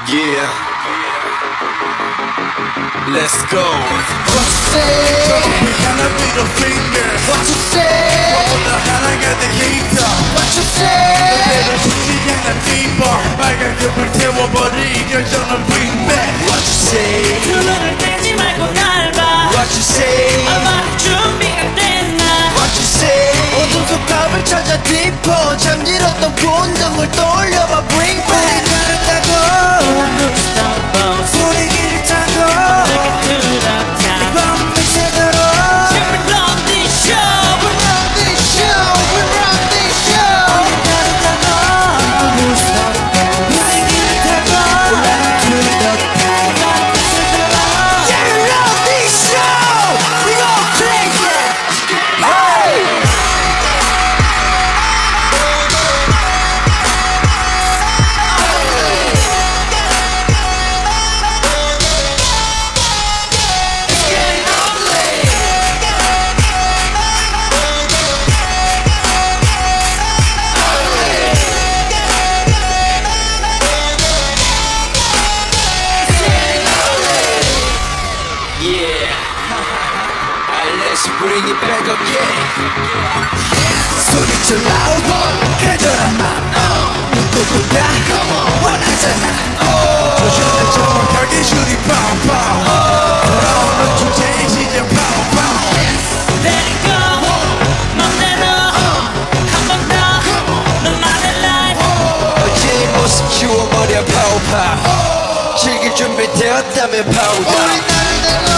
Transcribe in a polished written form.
Yeah, let's go. What you say? We gonna be the finger. What you say? 너보다 하나가 더 힘들어. What you say? 그대로 쉽지 않아 deeper. 빨갛게 불태워버린 열정은 bring back. What you say? 두 눈을 떼지 말고 날 봐. What you say? 아마 준비가 됐나. What you say? 어둠 속 답을 찾아 deeper 잠들었던 본능을 떠올려봐 bring back 나를 타고 소리기를 타고 내게 들어가. 이 밤 빛새도록 We run this show. We run this show We run this show 나를 타고 소리기를 타고 올라가 to the top Yeah we run this show We go crazy Hey Yeah. Let's bring it back again. 소리쳐 나오고 간절한 맘 누구보다 원하잖아 조심해 정확하게 슈리 팡팡. 돌아오는 주제의 시작 팡팡. Let it go. 맘대로 한 번 더. 너만의 life. 어제의 모습 지워버려 파우파. 즐길 준비 되었다면 파우다. 우리 나를